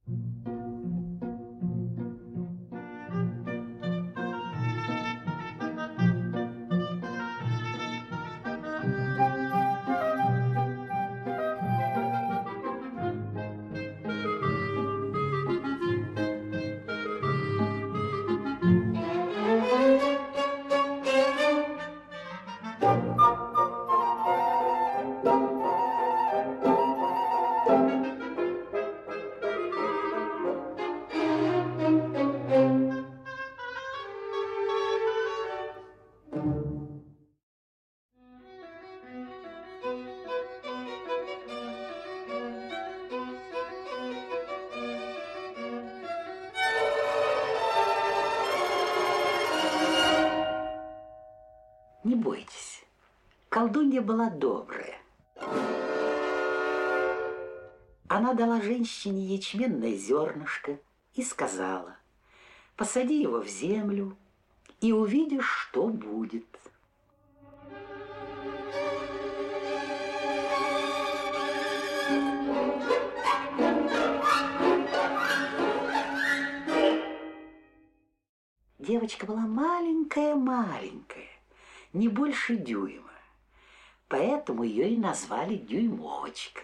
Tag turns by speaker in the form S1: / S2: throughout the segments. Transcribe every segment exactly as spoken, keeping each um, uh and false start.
S1: Не бойтесь, колдунья была добрая. Она дала женщине ячменное зернышко и сказала: посади его в землю и увидишь, что будет. Девочка была маленькая-маленькая, не больше дюйма, поэтому ее и назвали Дюймовочка.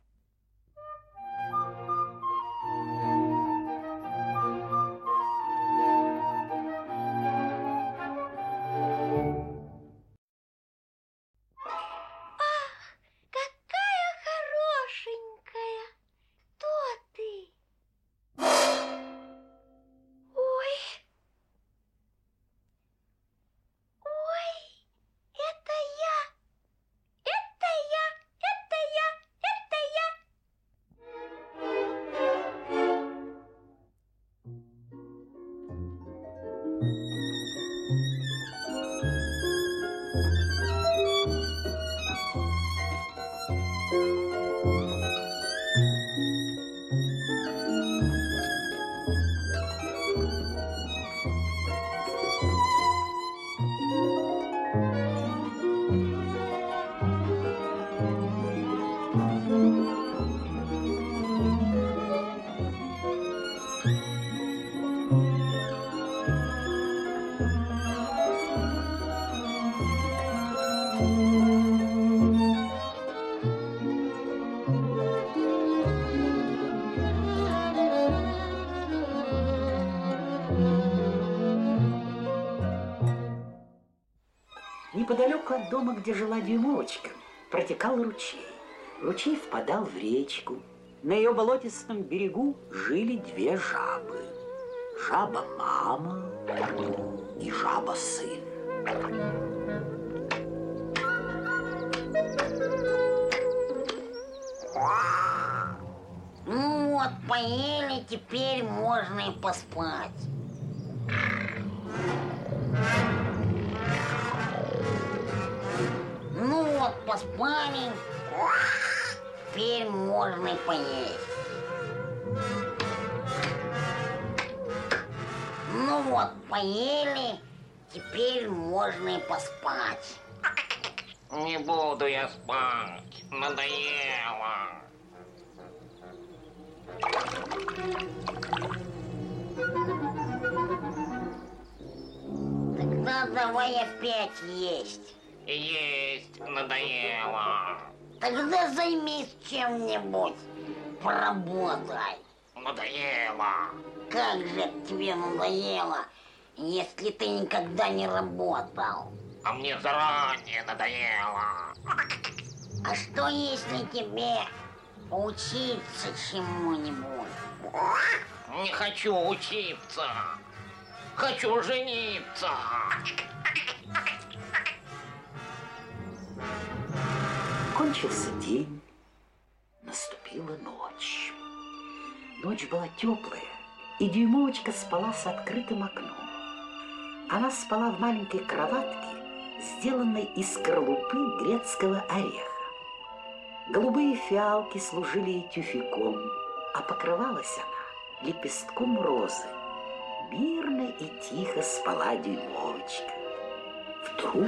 S1: Неподалеку от дома, где жила Дюймовочка, протекал ручей. Ручей впадал в речку. На ее болотистом берегу жили две жабы. Жаба-мама и жаба-сын.
S2: Ну вот, поели, теперь можно и поспать. Ну вот, поспали, теперь можно и поесть. Ну вот, поели, теперь можно и поспать.
S3: Не буду я спать, надоело.
S2: Тогда давай опять есть.
S3: Есть надоело.
S2: Тогда займись чем-нибудь, поработай.
S3: Надоело.
S2: Как же тебе надоело, если ты никогда не работал?
S3: А мне заранее надоело.
S2: А что, если тебе поучиться чему-нибудь?
S3: Не хочу учиться. Хочу жениться.
S1: Кончился день, наступила ночь. Ночь была теплая, и Дюймовочка спала с открытым окном. Она спала в маленькой кроватке, сделанной из скорлупы грецкого ореха. Голубые фиалки служили ей тюфяком, а покрывалась она лепестком розы. Мирно и тихо спала Дюймовочка. Вдруг...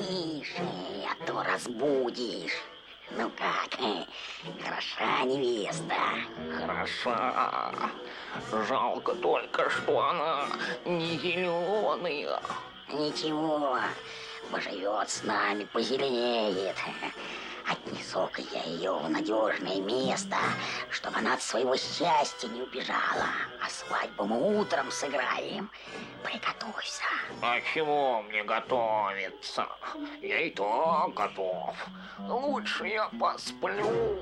S2: потише, а то разбудишь. Ну как, хороша невеста?
S3: Хороша. Жалко только, что она не зеленая.
S2: Ничего, поживет с нами, позеленеет. Отнесу-ка я ее в надежное место, чтобы она от своего счастья не убежала. А свадьбу мы утром сыграем. Приготовься.
S3: А чего мне готовиться? Я и так готов. Лучше я посплю.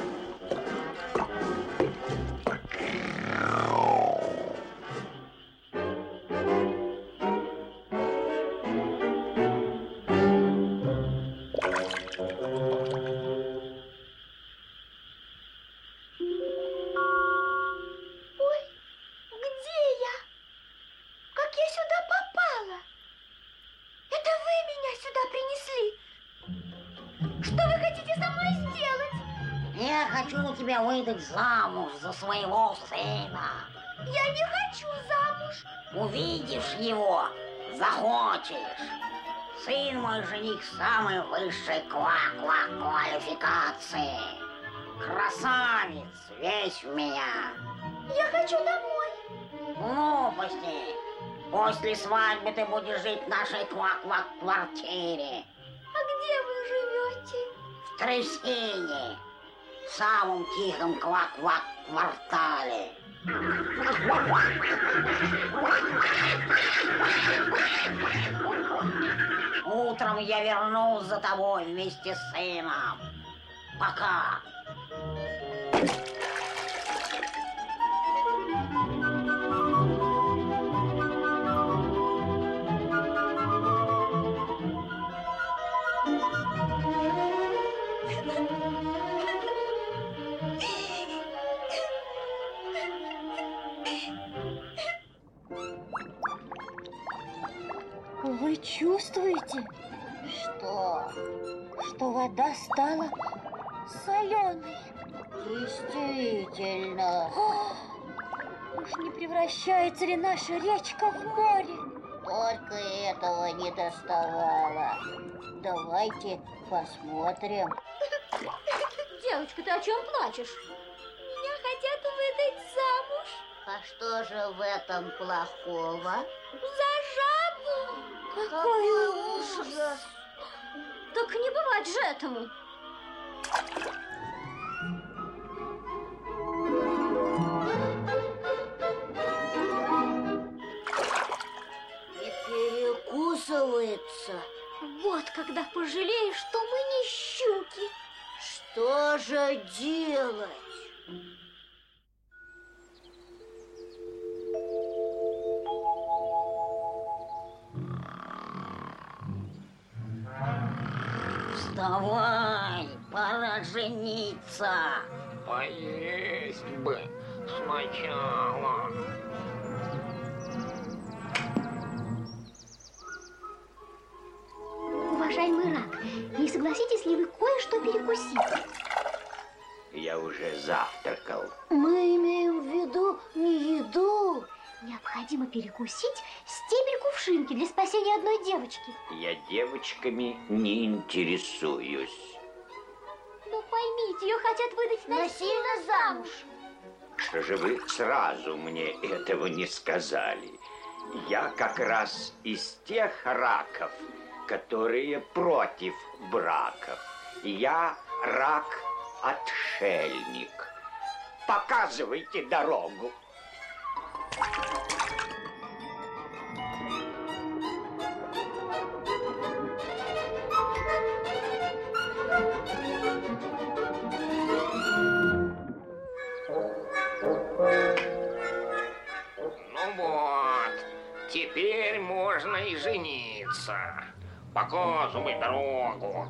S2: Я хочу тебя выдать замуж за своего сына.
S4: Я не хочу замуж.
S2: Увидишь его, захочешь. Сын мой жених самой высшей ква-ква-квалификации. Красавец, весь в меня.
S4: Я хочу домой.
S2: Глупости. После свадьбы ты будешь жить в нашей ква-ква-квартире.
S4: А где вы живете?
S2: В трясине. В самом тихом квак-квак-квартале. Утром я вернусь за тобой вместе с сыном. Пока.
S4: Вы чувствуете,
S2: Что?
S4: что вода стала соленой?
S2: Действительно.
S4: Уж не превращается ли наша речка в море?
S2: Только этого не доставало. Давайте посмотрим.
S4: Девочка, ты о чем плачешь? Меня хотят выдать замуж.
S2: А что же в этом плохого?
S4: За жабу. Какой ужас. Так не бывать же этому.
S2: И перекусывается.
S4: Вот когда пожалеешь, что мы не щуки.
S2: Что же делать? Вставай, пора жениться.
S3: Поесть бы сначала.
S4: Уважаемый рак, не согласитесь ли вы кое-что перекусить?
S5: Я уже завтракал.
S4: Мы имеем в виду не еду. Необходимо перекусить стебель кувшинки для спасения одной девочки.
S5: Я девочками не интересуюсь.
S4: Но поймите, ее хотят выдать насильно замуж.
S5: Что же вы сразу мне этого не сказали? Я как раз из тех раков, которые против браков. Я рак-отшельник. Показывайте дорогу.
S3: Ну вот, теперь можно и жениться. Показывай дорогу.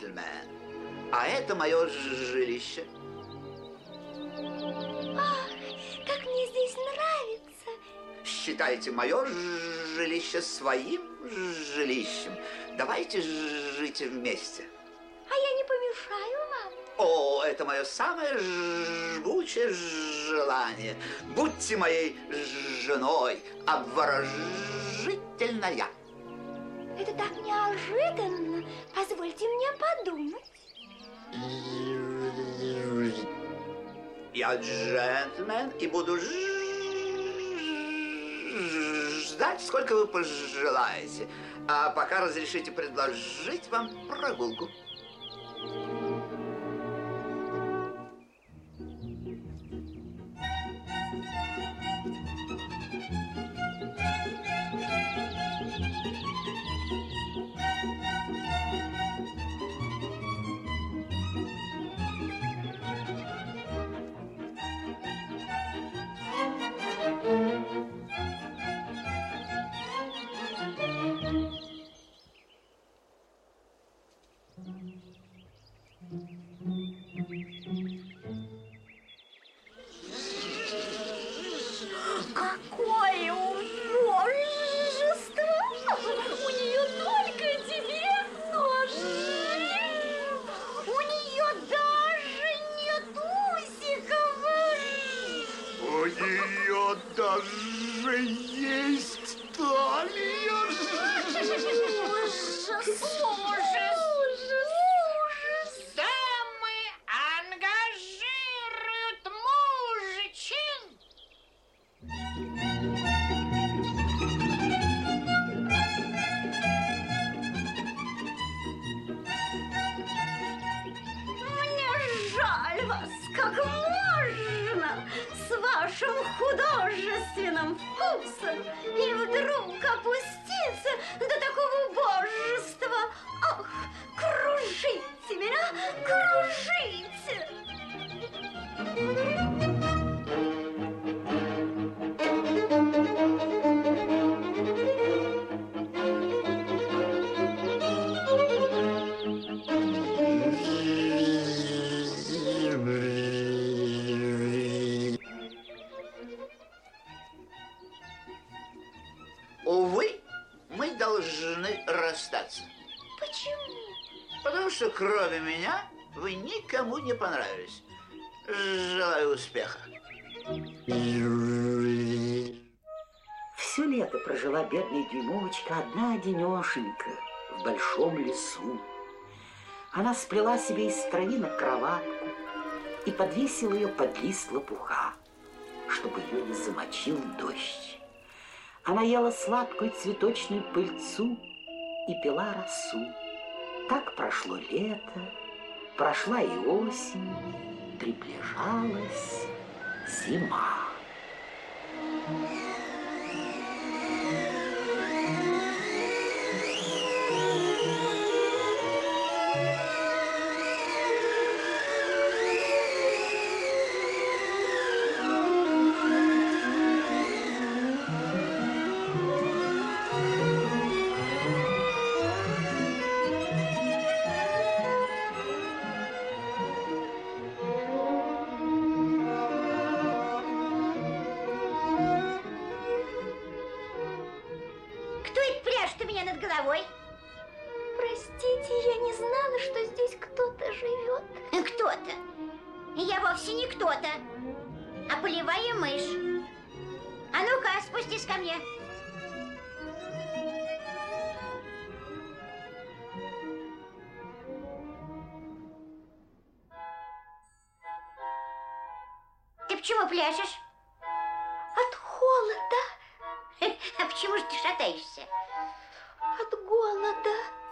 S6: джентльмен, а это мое жилище.
S4: Ах, как мне здесь нравится.
S6: Считайте мое жилище своим жилищем. Давайте жить вместе.
S4: А я не помешаю вам?
S6: О, это мое самое жгучее желание. Будьте моей женой, обворожительная.
S4: Это так неожиданно. Позвольте мне подумать.
S6: Я джентльмен и буду ждать, сколько вы пожелаете. А пока разрешите предложить вам прогулку.
S4: Какое ужасство! У нее только тебе ножи! У нее даже нет усиков!
S6: У нее даже есть талия.
S4: Ужас! Ужас! Ужас!
S3: Дамы ангажируют мужчин.
S4: Мне жаль вас, как можно, с вашим художественным вкусом, и вдруг опуститься до такого убожества. Ах, кружите меня, кружите!
S6: Увы, мы должны расстаться.
S4: Почему?
S6: Потому что кроме меня вы никому не понравились. Желаю успеха.
S1: Все лето прожила бедная дюймовочка одна-одинешенька в большом лесу. Она сплела себе из травинок кроватку и подвесила ее под лист лопуха, чтобы ее не замочил дождь. Она ела сладкую цветочную пыльцу и пила росу. Так прошло лето, прошла и осень, приближалась зима.
S4: Кто это пляшет у меня над головой? Простите, я не знала, что здесь кто-то живет. Кто-то? Я вовсе не кто-то, а полевая мышь. А ну-ка, спустись ко мне. Ты почему пляшешь? От холода. А почему же ты шатаешься? От голода.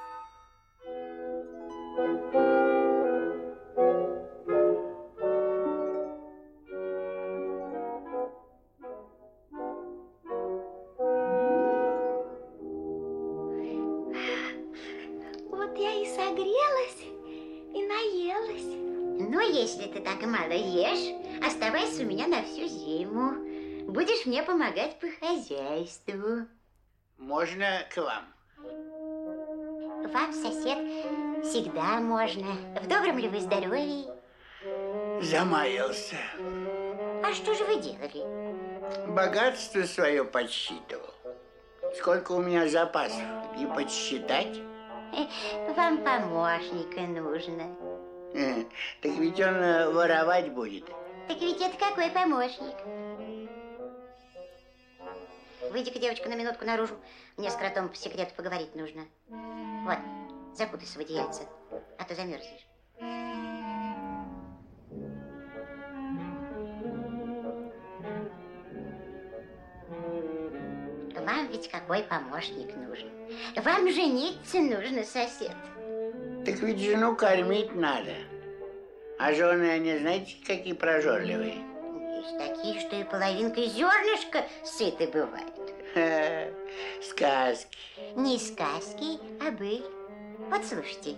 S4: Вот я и согрелась, и наелась. Ну, если ты так мало ешь, оставайся у меня на всю зиму. Будешь мне помогать по хозяйству.
S6: Можно к вам?
S4: Вам, сосед, всегда можно. В добром ли вы здоровье?
S7: Замаялся.
S4: А что же вы делали?
S7: Богатство свое подсчитывал. Сколько у меня запасов, не подсчитать?
S4: Вам помощника нужно.
S7: Э, так ведь он э, воровать будет.
S4: Так ведь это какой помощник? Выйди-ка, девочка, на минутку наружу. Мне с кротом по секрету поговорить нужно. Вот, закутайся в одеяльце, а то замерзнешь. Вам ведь какой помощник нужен? Вам жениться нужно, сосед.
S7: Так ведь жену кормить надо. А жены, они, знаете, какие прожорливые?
S4: Есть такие, что и половинкой зернышка сыты бывают.
S7: Ха, сказки.
S4: Не сказки, а быль. Подслушайте.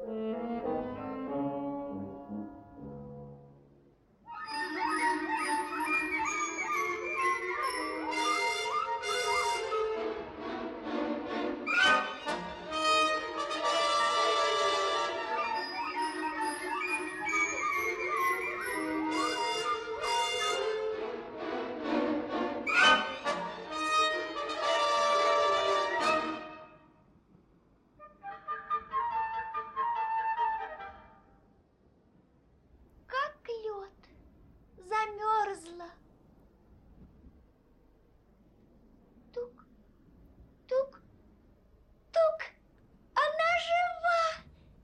S8: Замерзла. Тук, тук, тук. Она жива.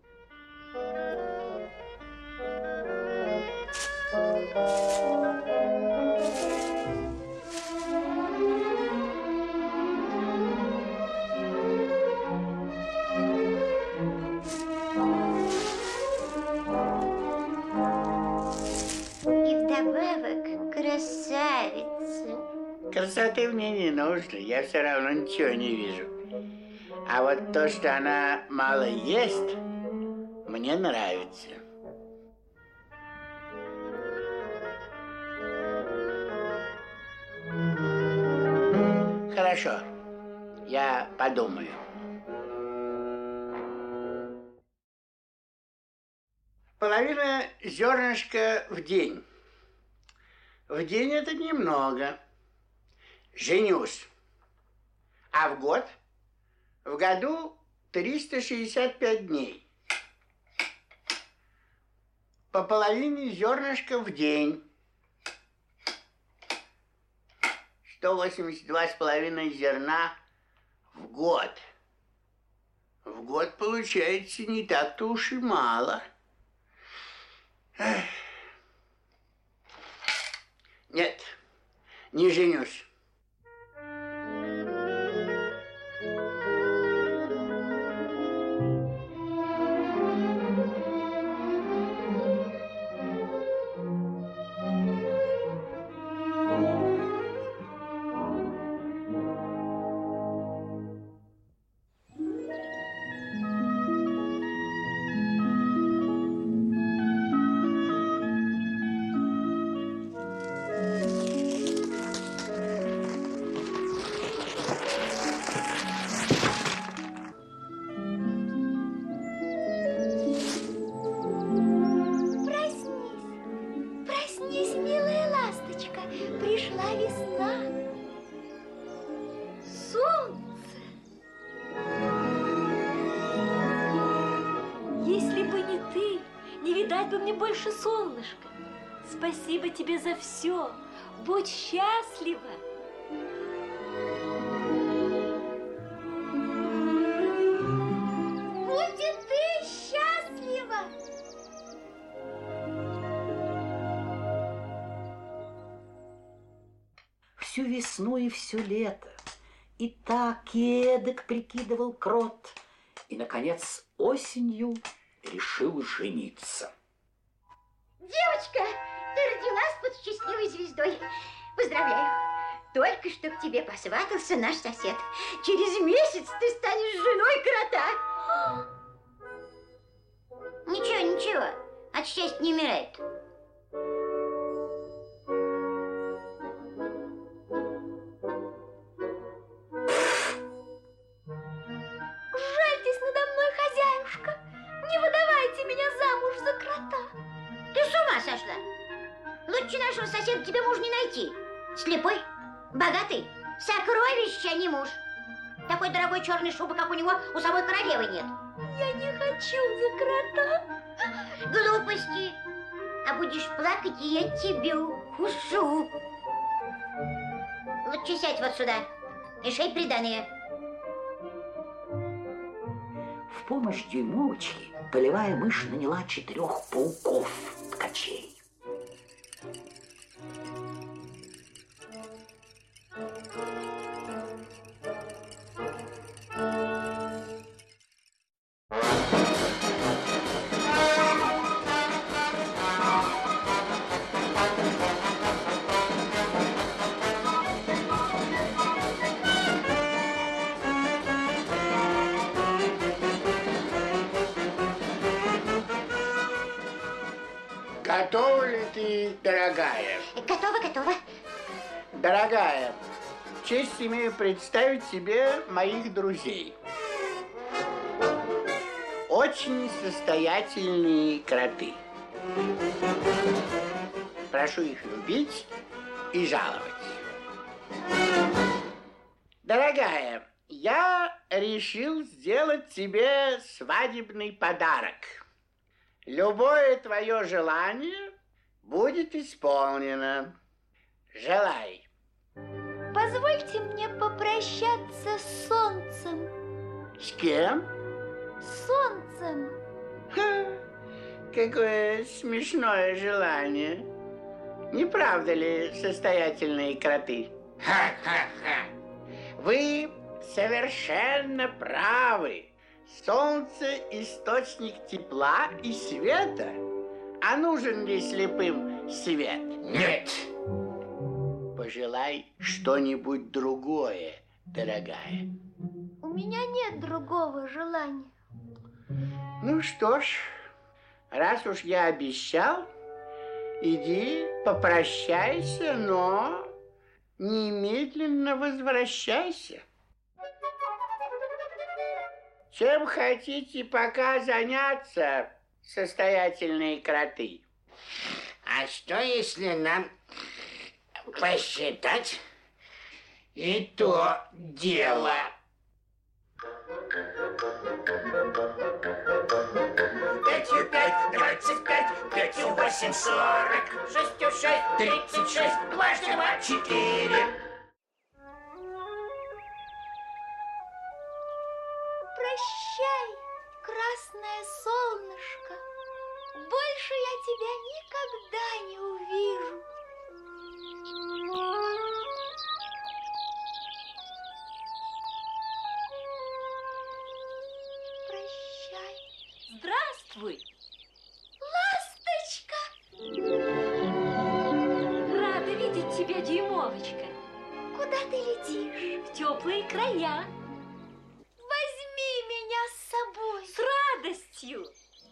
S4: И вдобавок красавица.
S7: Красоты мне не нужно, я все равно ничего не вижу. А вот то, что она мало ест, мне нравится. Хорошо, я подумаю. Половина зернышка в день. В день это немного. Женюсь. А в год? В году триста шестьдесят пять дней. По половине зернышка в день. сто восемьдесят два с половиной зерна в год. В год получается не так-то уж и мало. Эх. Нет, не женюсь.
S8: Больше солнышко. Спасибо тебе за все. Будь счастлива. Будь и ты счастлива.
S1: Всю весну и все лето и так и эдак прикидывал крот, и, наконец, осенью решил жениться.
S4: Девочка, ты родилась под счастливой звездой. Поздравляю. Только что к тебе посватался наш сосед. Через месяц ты станешь женой крота. Ничего, ничего. От счастья не умирает.
S8: Жальтесь надо мной
S4: крота. Ты с ума сошла? Лучше нашего соседа тебе муж не найти. Слепой, богатый, сокровище, а не муж. Такой дорогой черной шубы, как у него, у самой королевы нет.
S8: Я не хочу за крота.
S4: Глупости. А будешь плакать, и я тебя укушу. Лучше сядь вот сюда и шей приданое.
S1: В помощь дюймовочке полевая мышь наняла четырех пауков-ткачей.
S7: Готова ли ты, дорогая?
S4: Готова, готова.
S7: Дорогая, честь имею представить тебе моих друзей. Очень состоятельные кроты. Прошу их любить и жаловать. Дорогая, я решил сделать тебе свадебный подарок. Любое твое желание будет исполнено. Желай.
S8: Позвольте мне попрощаться с солнцем.
S7: С кем?
S8: С солнцем.
S7: Ха, какое смешное желание. Не правда ли, состоятельные кроты? Ха-ха-ха. Вы совершенно правы. Солнце – источник тепла и света. А нужен ли слепым свет? Нет. Пожелай что-нибудь другое, дорогая.
S8: У меня нет другого желания.
S7: Ну что ж, раз уж я обещал, иди попрощайся, но немедленно возвращайся. Чем хотите пока заняться, состоятельные кроты?
S9: А что, если нам посчитать и то дело? Пятью пять, двадцать пять, пятью восемь, сорок, шестью шесть, тридцать шесть, дважды два, четыре.
S8: Прощай, красное солнышко. Больше я тебя никогда не увижу. Прощай.
S10: Здравствуй.
S8: Ласточка!
S10: Рада видеть тебя, дюймовочка.
S8: Куда ты летишь?
S10: В теплые края.
S8: Возьми меня с собой.
S10: С радостью.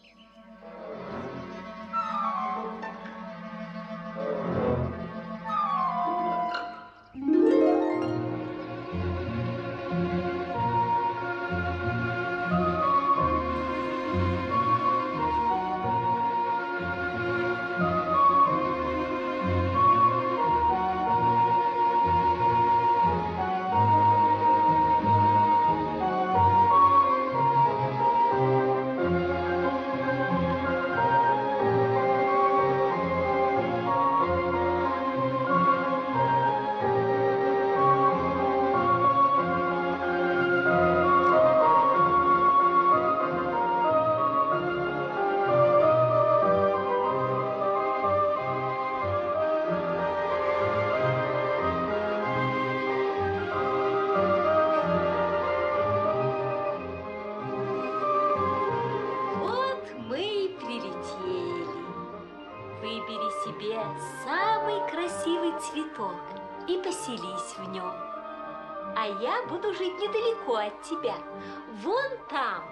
S10: Цветок и поселись в нем. А я буду жить недалеко от тебя, вон там.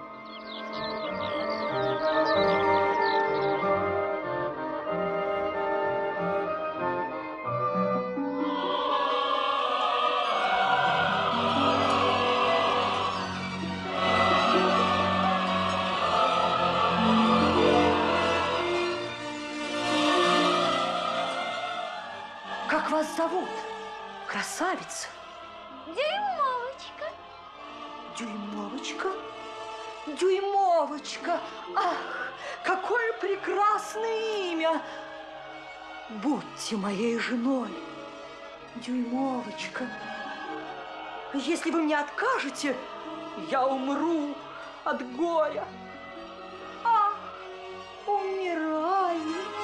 S11: красавица.
S8: Дюймовочка.
S11: Дюймовочка? Дюймовочка! Ах, какое прекрасное имя! Будьте моей женой, Дюймовочка. Если вы мне откажете, я умру от горя. Ах, умираю.